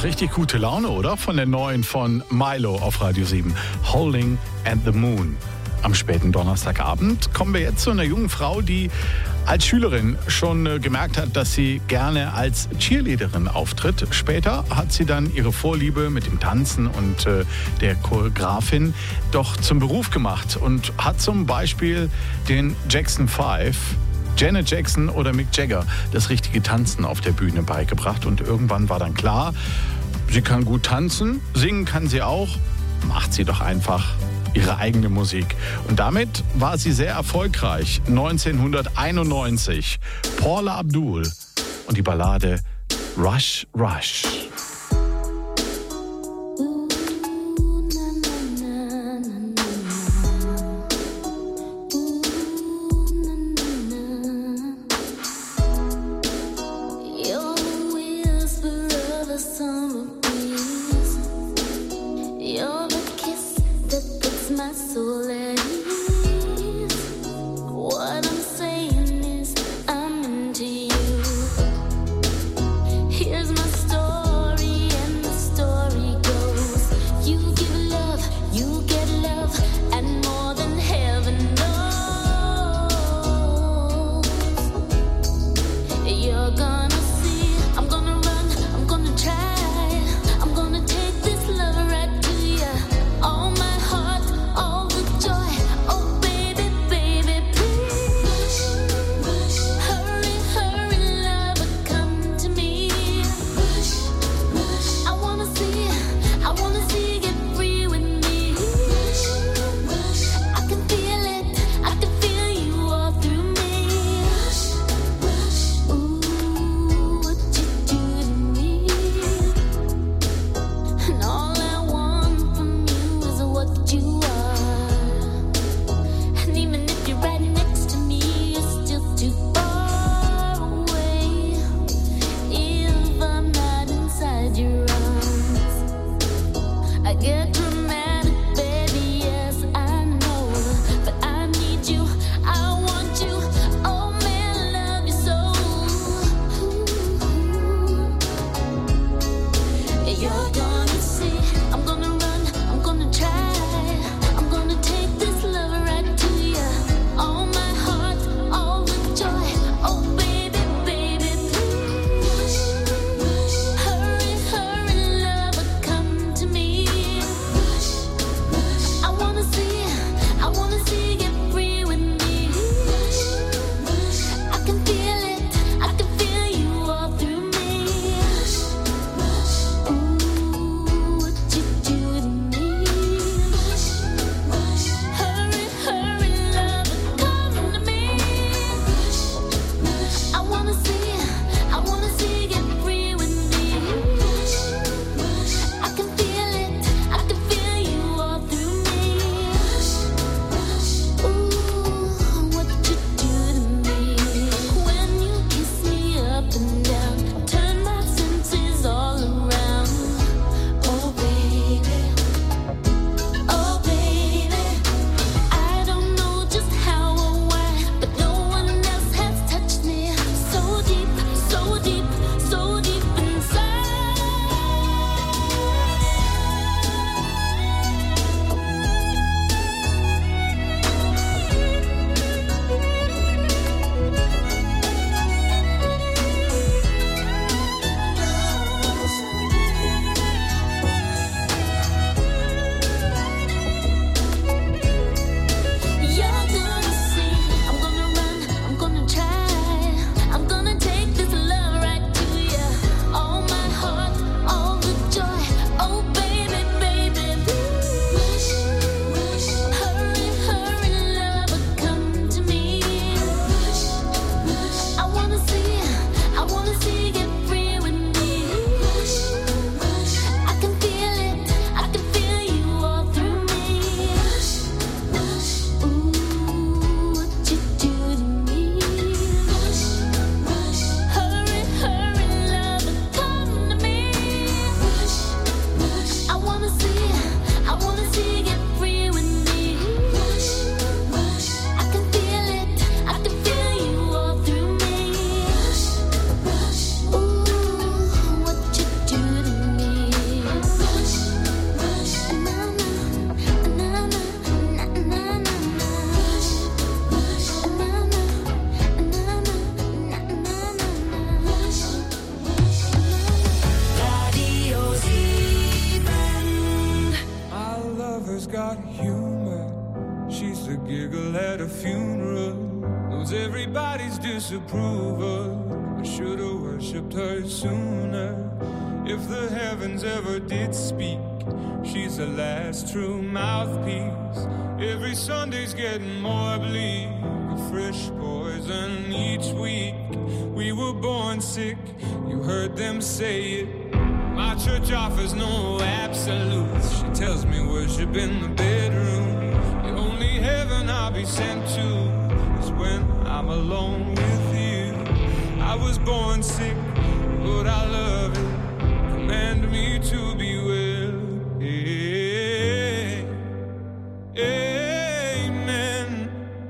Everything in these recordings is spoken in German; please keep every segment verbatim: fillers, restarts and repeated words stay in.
Ach, richtig gute Laune, oder? Von der neuen von Milo auf Radio sieben. Howling at the Moon. Am späten Donnerstagabend kommen wir jetzt zu einer jungen Frau, die als Schülerin schon äh, gemerkt hat, dass sie gerne als Cheerleaderin auftritt. Später hat sie dann ihre Vorliebe mit dem Tanzen und äh, der Choreografin doch zum Beruf gemacht und hat zum Beispiel den Jackson Five, Janet Jackson oder Mick Jagger das richtige Tanzen auf der Bühne beigebracht. Und irgendwann war dann klar, sie kann gut tanzen, singen kann sie auch, macht sie doch einfach ihre eigene Musik. Und damit war sie sehr erfolgreich. neunzehnhunderteinundneunzig Paula Abdul und die Ballade Rush Rush. Here's my story. everybody's disapproval. I should have worshipped her sooner. If the heavens ever did speak, she's the last true mouthpiece. Every Sunday's getting more bleak, a fresh poison each week. We were born sick, you heard them say it. My church offers no absolutes. She tells me worship in the bedroom. The only heaven I'll be sent to is when I'm alone with you. I was born sick, but I love it. Command me to be well. Hey, amen.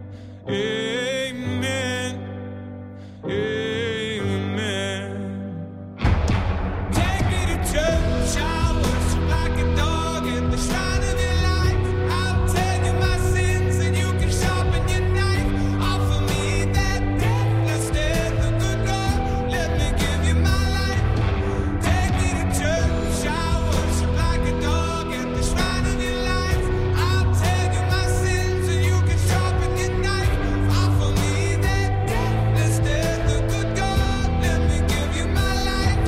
Amen. Amen. Take me to church. I worship like a dog at the shrine of your life. I'll tell you my sins and you can sharpen your knife. Offer me that deathless death, the good God. Let me give you my life. Take me to church. I worship like a dog at the shrine of your life. I'll tell you my sins and you can sharpen your knife. Offer me that deathless death, the good God. Let me give you my life.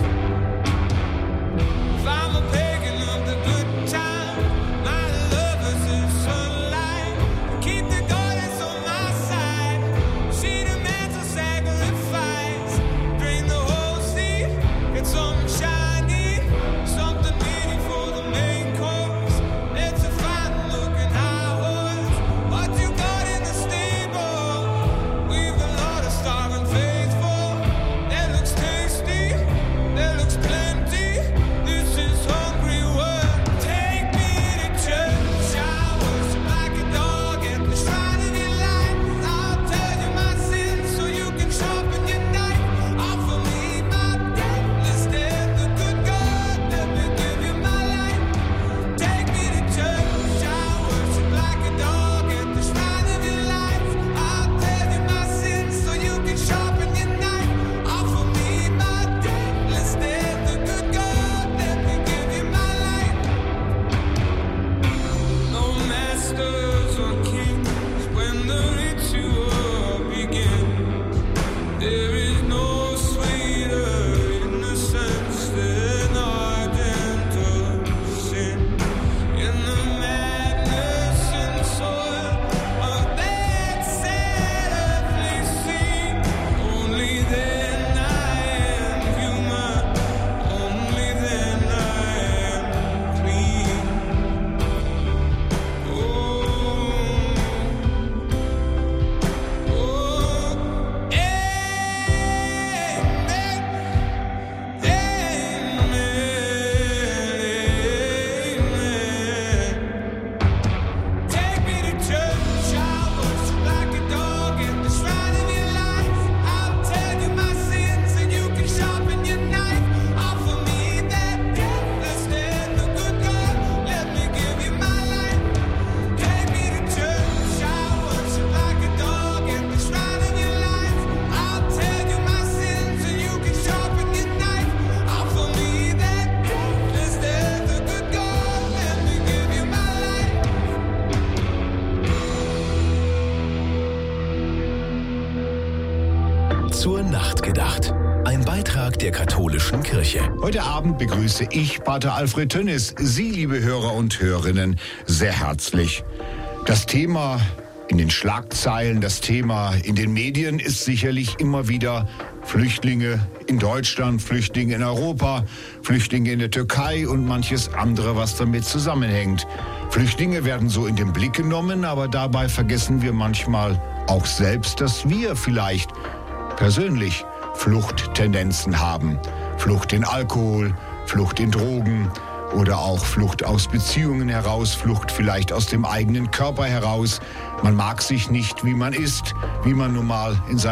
If I'm a pagan of the good time, my lover's is sunlight. Keep the goddess on my side. She demands a sacrifice. Drain the whole sea, get something shiny, something meaty for the main course. Let's a fine looking high horse. What you got in the stable? We've a lot of starving faithful. That looks tasty, that looks plenty. This is hungry work. Take me to church. I worship like a dog at the shrine of your life. I'll tell you my sins so you can sharpen your knife. Offer me my deathless death, the good God. Let me give you my life. Take me to church. I worship like a dog at the shrine of your life. I'll tell you my sins so you can sharpen your knife. Offer me my deathless death, the good God. Let me give you my life. No masters or kings when the ritual begins. There is no sweeter innocence than ardent of sin. In the madness and soil of that sad earthly scene, only then I am human. Only then I am clean. Oh, oh, amen, amen. Take me to church. I worship like a dog at the shrine of your life. I'll tell you my sins and you can sharpen your knife. Offer me that deathless death, the good God. Let me give you my life. Take me to church. I worship like a dog at the shrine of your life. I'll tell you my sins and you can sharpen your knife. Offer me that deathless death, the good God. Let me give you my life. Zur Nacht gedacht. Ein Beitrag der katholischen Kirche. Heute Abend begrüße ich Pater Alfred Tönnis, Sie, liebe Hörer und Hörerinnen, sehr herzlich. Das Thema in den Schlagzeilen, das Thema in den Medien ist sicherlich immer wieder Flüchtlinge in Deutschland, Flüchtlinge in Europa, Flüchtlinge in der Türkei und manches andere, was damit zusammenhängt. Flüchtlinge werden so in den Blick genommen, aber dabei vergessen wir manchmal auch selbst, dass wir vielleicht persönlich Fluchttendenzen haben. Flucht in Alkohol, Flucht in Drogen oder auch Flucht aus Beziehungen heraus, Flucht vielleicht aus dem eigenen Körper heraus. Man mag sich nicht, wie man ist, wie man nun mal in seinem